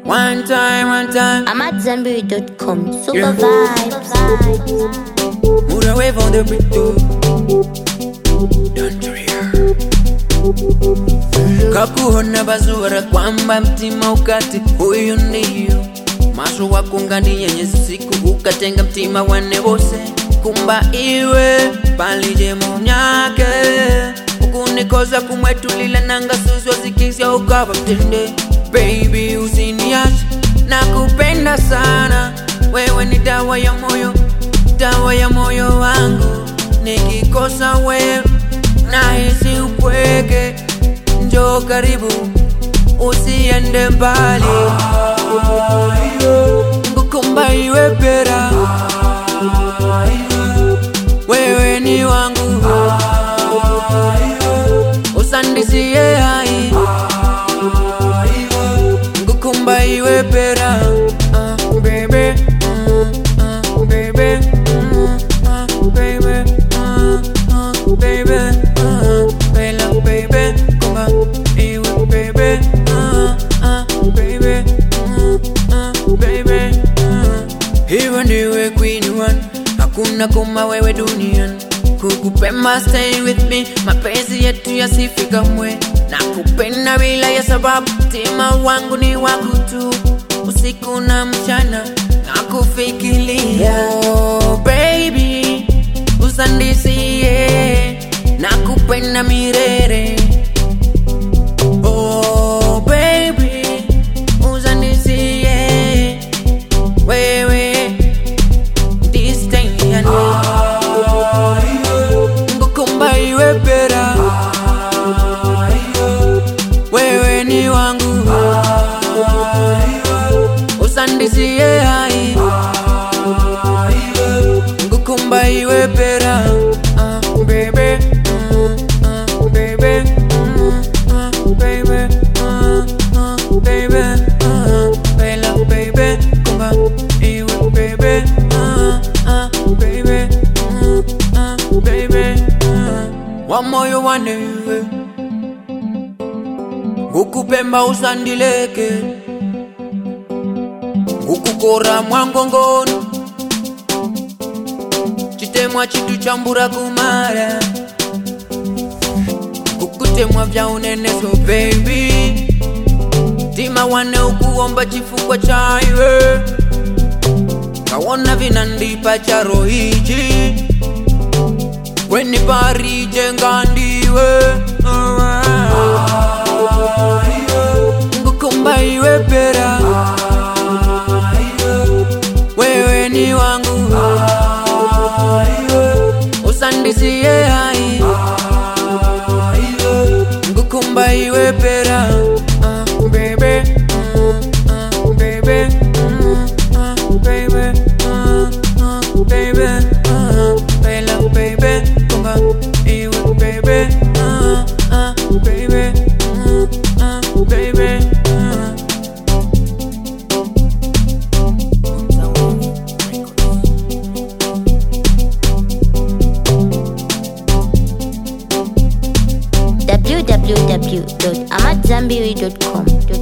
One time. I'm at Zenberry.com. Super Yeah. vibes. Move away from the beat too. Don't you hear? Kakuona bazura kwamba mtima ukati huyu ndiyo maso wako ngani yenye siku ukatenga mtima wane bose kumba iwe palije munyake ukunikoza kumwetulile nanga suswa zikisya ukaba mtende. Baby usiniache nakupenda sana, wewe ni dawa ya moyo wangu. Nikikosa wewe nahisi upweke, njoo karibu usiende mbali. Ngukumba iwe pera, wewe ni wangu, usandisie hai. Ngukumba iwe pera, baby, baby, baby, baby, baby, kumba iwe baby, baby, baby. Hiyo ndiwe queen one, hakuna kama wewe duniani. Kukupenda stay with me, mapenzi yetu yasifika mwe. Nakupenda bila ya sababu, tima wangu ni wako tu. Usiku na mchana nakufikiria. Oh baby, usandisie, nakupenda mirere. Oh baby, usandisie, wewe disdain. Ngukumba iwe pera, wewe ni wangu, usandisie hai. Ngukumba iwe pera, baby, baby, baby, baby, baby, kumba iwe baby, baby, baby, wa moyo wanewe. Ukupemba usandileke, ukukora mwangongoni, chitemwa chitu chambura kumara, ukutemwa vya unene. So baby, tima wane ukuomba chifukwa chaiwe, kawona vinandipa charo hichi, weni pari jengandiwe. Ngukumba iwe pera, wewe ni wangu, usandisie hai. Ngukumba iwe pera, baby, baby, baby, baby, baby, kumba iwe baby, baby, baby. www.amatzambiri.com